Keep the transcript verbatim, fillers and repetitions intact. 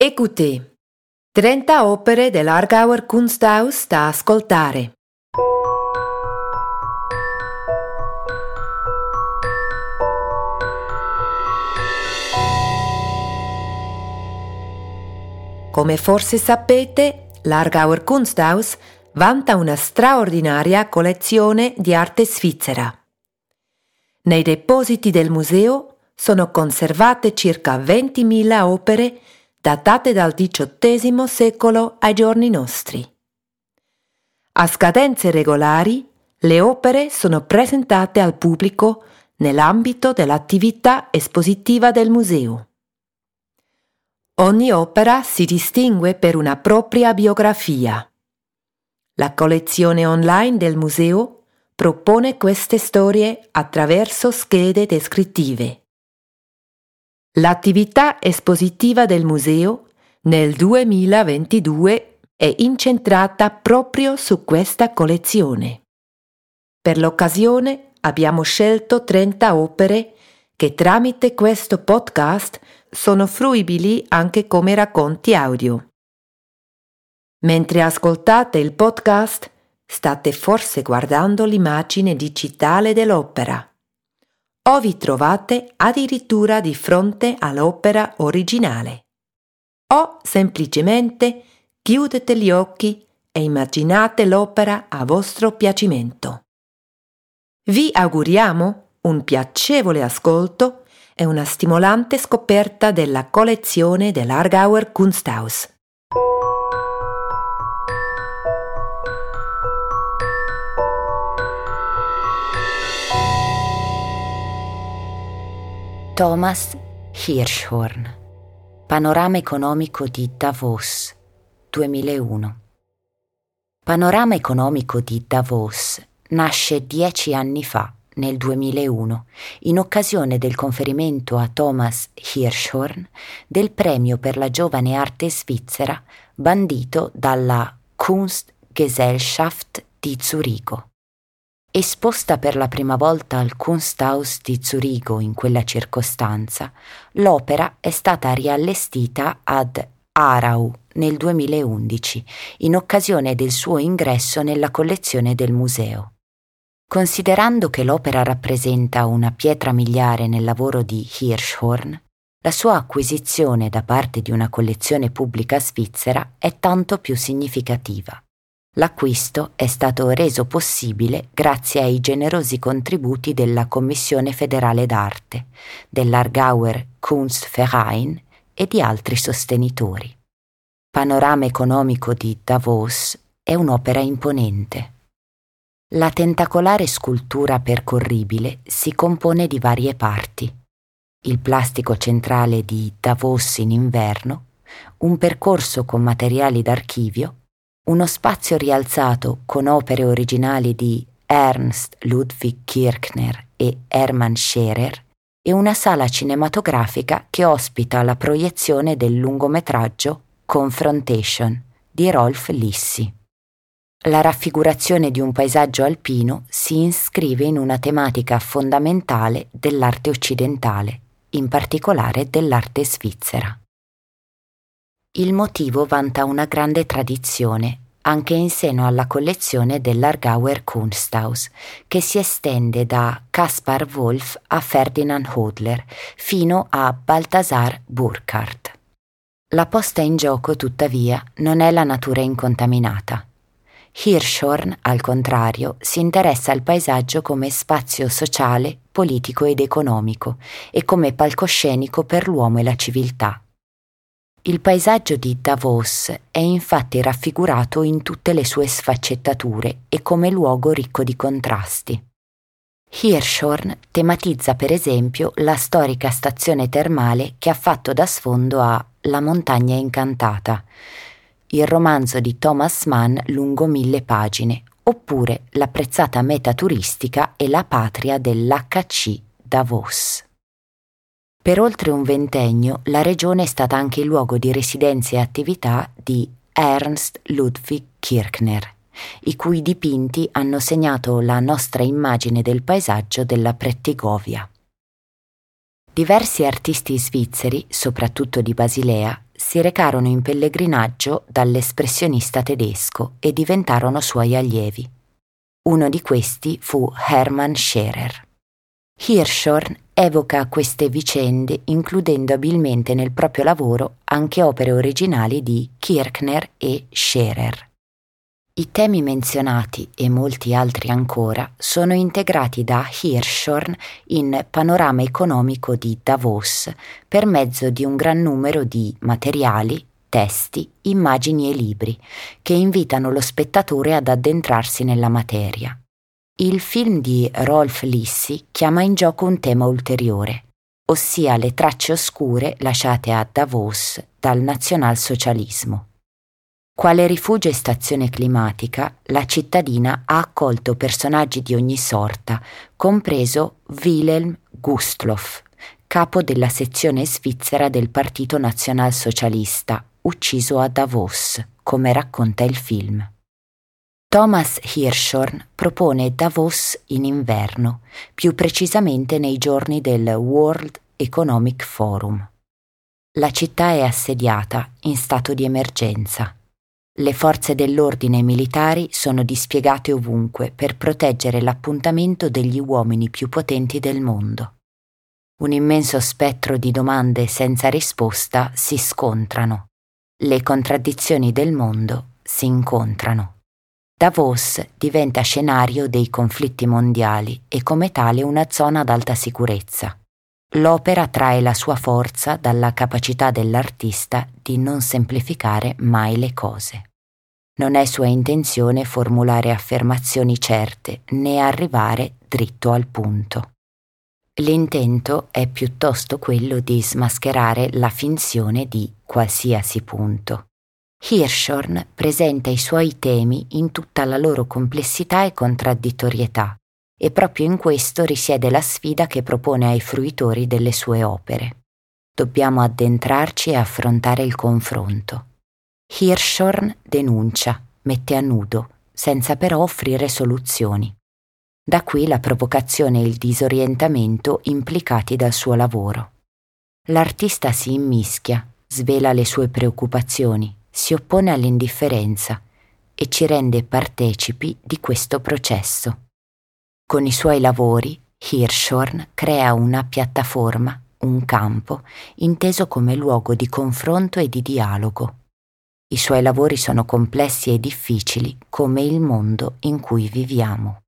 Écoutez, trenta opere dell'Aargauer Kunsthaus da ascoltare. Come forse sapete, l'Aargauer Kunsthaus vanta una straordinaria collezione di arte svizzera. Nei depositi del museo sono conservate circa ventimila opere datate dal diciottesimo secolo ai giorni nostri. A scadenze regolari, le opere sono presentate al pubblico nell'ambito dell'attività espositiva del museo. Ogni opera si distingue per una propria biografia. La collezione online del museo propone queste storie attraverso schede descrittive. L'attività espositiva del museo nel duemilaventidue è incentrata proprio su questa collezione. Per l'occasione abbiamo scelto trenta opere che tramite questo podcast sono fruibili anche come racconti audio. Mentre ascoltate il podcast, state forse guardando l'immagine digitale dell'opera. O vi trovate addirittura di fronte all'opera originale. O semplicemente chiudete gli occhi e immaginate l'opera a vostro piacimento. Vi auguriamo un piacevole ascolto e una stimolante scoperta della collezione dell'Aargauer Kunsthaus. Thomas Hirschhorn. Panorama economico di Davos, duemilauno. Panorama economico di Davos nasce dieci anni fa, nel duemilauno, in occasione del conferimento a Thomas Hirschhorn del premio per la giovane arte svizzera bandito dalla Kunstgesellschaft di Zurigo. Esposta per la prima volta al Kunsthaus di Zurigo in quella circostanza, l'opera è stata riallestita ad Aarau nel duemilaundici, in occasione del suo ingresso nella collezione del museo. Considerando che l'opera rappresenta una pietra miliare nel lavoro di Hirschhorn, la sua acquisizione da parte di una collezione pubblica svizzera è tanto più significativa. L'acquisto è stato reso possibile grazie ai generosi contributi della Commissione federale d'arte, dell'Aargauer Kunstverein e di altri sostenitori. Panorama economico di Davos è un'opera imponente. La tentacolare scultura percorribile si compone di varie parti. Il plastico centrale di Davos in inverno, un percorso con materiali d'archivio, uno spazio rialzato con opere originali di Ernst Ludwig Kirchner e Hermann Scherer e una sala cinematografica che ospita la proiezione del lungometraggio Confrontation di Rolf Lissi. La raffigurazione di un paesaggio alpino si iscrive in una tematica fondamentale dell'arte occidentale, in particolare dell'arte svizzera. Il motivo vanta una grande tradizione, anche in seno alla collezione dell'Aargauer Kunsthaus, che si estende da Caspar Wolf a Ferdinand Hodler fino a Balthasar Burckhardt. La posta in gioco, tuttavia, non è la natura incontaminata. Hirschhorn, al contrario, si interessa al paesaggio come spazio sociale, politico ed economico e come palcoscenico per l'uomo e la civiltà. Il paesaggio di Davos è infatti raffigurato in tutte le sue sfaccettature e come luogo ricco di contrasti. Hirschhorn tematizza per esempio la storica stazione termale che ha fatto da sfondo a La montagna incantata, il romanzo di Thomas Mann lungo mille pagine, oppure l'apprezzata meta turistica e la patria dell'H C Davos. Per oltre un ventennio la regione è stata anche il luogo di residenza e attività di Ernst Ludwig Kirchner, i cui dipinti hanno segnato la nostra immagine del paesaggio della Prettigovia. Diversi artisti svizzeri, soprattutto di Basilea, si recarono in pellegrinaggio dall'espressionista tedesco e diventarono suoi allievi. Uno di questi fu Hermann Scherer. Hirschhorn evoca queste vicende includendo abilmente nel proprio lavoro anche opere originali di Kirchner e Scherer. I temi menzionati e molti altri ancora sono integrati da Hirschhorn in Panorama economico di Davos per mezzo di un gran numero di materiali, testi, immagini e libri che invitano lo spettatore ad addentrarsi nella materia. Il film di Rolf Lissi chiama in gioco un tema ulteriore, ossia le tracce oscure lasciate a Davos dal nazionalsocialismo. Quale rifugio e stazione climatica, la cittadina ha accolto personaggi di ogni sorta, compreso Wilhelm Gustloff, capo della sezione svizzera del Partito Nazionalsocialista, ucciso a Davos, come racconta il film. Thomas Hirschhorn propone Davos in inverno, più precisamente nei giorni del World Economic Forum. La città è assediata, in stato di emergenza. Le forze dell'ordine militari sono dispiegate ovunque per proteggere l'appuntamento degli uomini più potenti del mondo. Un immenso spettro di domande senza risposta si scontrano. Le contraddizioni del mondo si incontrano. Davos diventa scenario dei conflitti mondiali e come tale una zona ad alta sicurezza. L'opera trae la sua forza dalla capacità dell'artista di non semplificare mai le cose. Non è sua intenzione formulare affermazioni certe né arrivare dritto al punto. L'intento è piuttosto quello di smascherare la finzione di qualsiasi punto. Hirschhorn presenta i suoi temi in tutta la loro complessità e contraddittorietà, e proprio in questo risiede la sfida che propone ai fruitori delle sue opere. Dobbiamo addentrarci e affrontare il confronto. Hirschhorn denuncia, mette a nudo, senza però offrire soluzioni. Da qui la provocazione e il disorientamento implicati dal suo lavoro. L'artista si immischia, svela le sue preoccupazioni, si oppone all'indifferenza e ci rende partecipi di questo processo. Con i suoi lavori, Hirschhorn crea una piattaforma, un campo, inteso come luogo di confronto e di dialogo. I suoi lavori sono complessi e difficili come il mondo in cui viviamo.